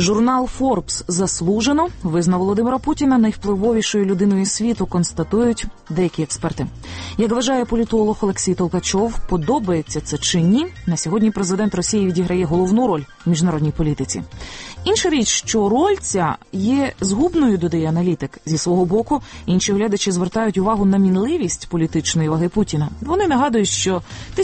Журнал Forbes заслужено визнав Володимира Путіна найвпливовішою людиною світу, констатують деякі експерти. Як вважає політолог Олексій Толкачов, подобається це чи ні, на сьогодні президент Росії відіграє головну роль в міжнародній політиці. Інша річ, що роль ця є згубною, додає аналітик. Зі свого боку, інші глядачі звертають увагу на мінливість політичної ваги Путіна. Вони нагадують, що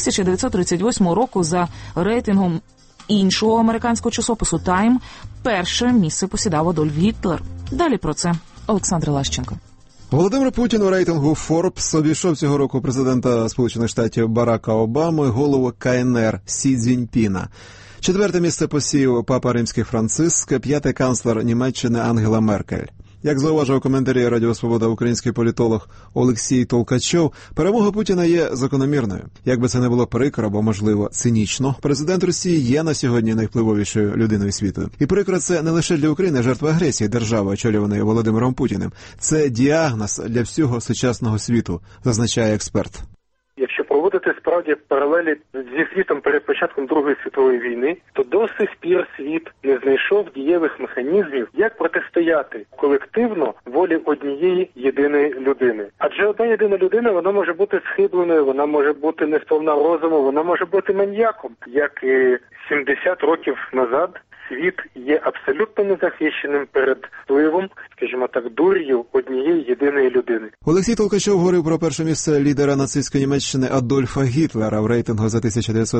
1938 року за рейтингом іншого американського часопису «Тайм» перше місце посідав Адольф Гітлер. Далі про це Олександр Лащенко. Володимир Путін у рейтингу Forbes обійшов цього року президента Сполучених Штатів Барака Обами і голову КНР Сі Цзіньпіна. 4-те місце посів папа Римський Франциск, 5-й канцлер Німеччини Ангела Меркель. Як зауважив у коментарі Радіо Свобода український політолог Олексій Толкачов, перемога Путіна є закономірною. Як би це не було прикро або, можливо, цинічно, президент Росії є на сьогодні найвпливовішою людиною світу. І прикро це не лише для України жертва агресії держави, очолюваної Володимиром Путіним. Це діагноз для всього сучасного світу, зазначає експерт. Якщо проводити справді паралелі зі світом перед початком Другої світової війни, то до сих пір світ не знайшов дієвих механізмів, як протистояти колективно волі однієї єдиної людини. Адже одна єдина людина, вона може бути схибленою, вона може бути не сповна розуму, вона може бути маніяком. Як і 70 років назад світ є абсолютно незахищеним перед впливом, скажімо так, дур'ю однієї єдиної людини. Олексій Толкачов говорив про перше місце лідера нацистської Німеччини Адольфа Гітлера в рейтингу за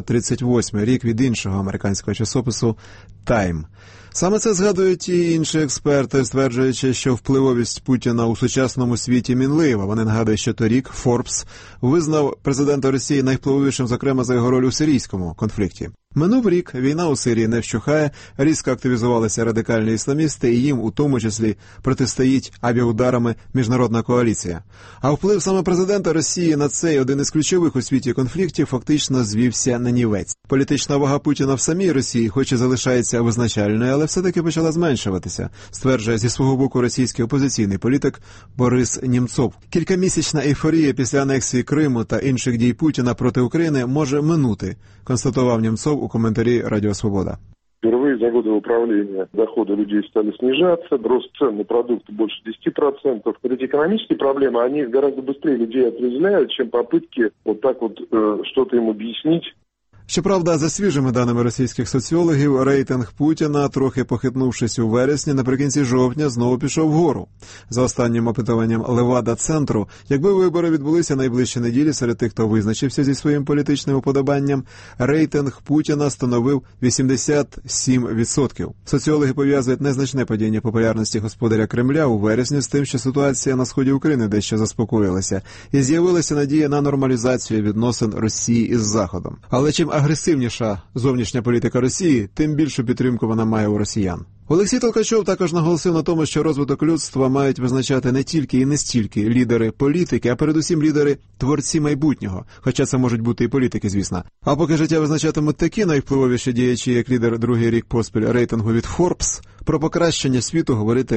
1938 рік від іншого американського часопису «Тайм». Саме це згадують і інші експерти, стверджуючи, що впливовість Путіна у сучасному світі мінлива. Вони нагадують, що торік Forbes визнав президента Росії найвпливовішим, зокрема, за його роль у сирійському конфлікті. Минув рік, війна у Сирії не вщухає, різко активізувалися радикальні ісламісти, і їм, у тому числі, протистоїть авіаударами міжнародна коаліція. А вплив саме президента Росії на цей один із ключових у світі конфліктів фактично звівся на нівець. Політична вага Путіна в самій Росії, хоч і залишається визначальною, але все-таки почала зменшуватися, стверджує зі свого боку російський опозиційний політик Борис Німцов. Кількамісячна ейфорія після анексії Криму та інших дій Путіна проти України може минути, констатував Німцов у комментарии «Радио Свобода». Впервые за годы управления доходы людей стали снижаться, рост цен на продукты больше 10%. Вот эти экономические проблемы, они гораздо быстрее людей отрезвляют, чем попытки вот так вот что-то им объяснить. Щоправда, за свіжими даними російських соціологів, рейтинг Путіна, трохи похитнувшись у вересні, наприкінці жовтня знову пішов вгору. За останнім опитуванням Левада-центру, якби вибори відбулися найближчі неділі серед тих, хто визначився зі своїм політичним уподобанням, рейтинг Путіна становив 87%. Соціологи пов'язують незначне падіння популярності господаря Кремля у вересні з тим, що ситуація на сході України дещо заспокоїлася, і з'явилася надія на нормалізацію відносин Росії із Заходом. Але чим агресивніша зовнішня політика Росії, тим більшу підтримку вона має у росіян. Олексій Толкачов також наголосив на тому, що розвиток людства мають визначати не тільки і не стільки лідери політики, а передусім лідери творці майбутнього, хоча це можуть бути і політики, звісно. А поки життя визначатимуть такі найвпливовіші діячі, як лідер другий рік поспіль рейтингу від Forbes, про покращення світу говорити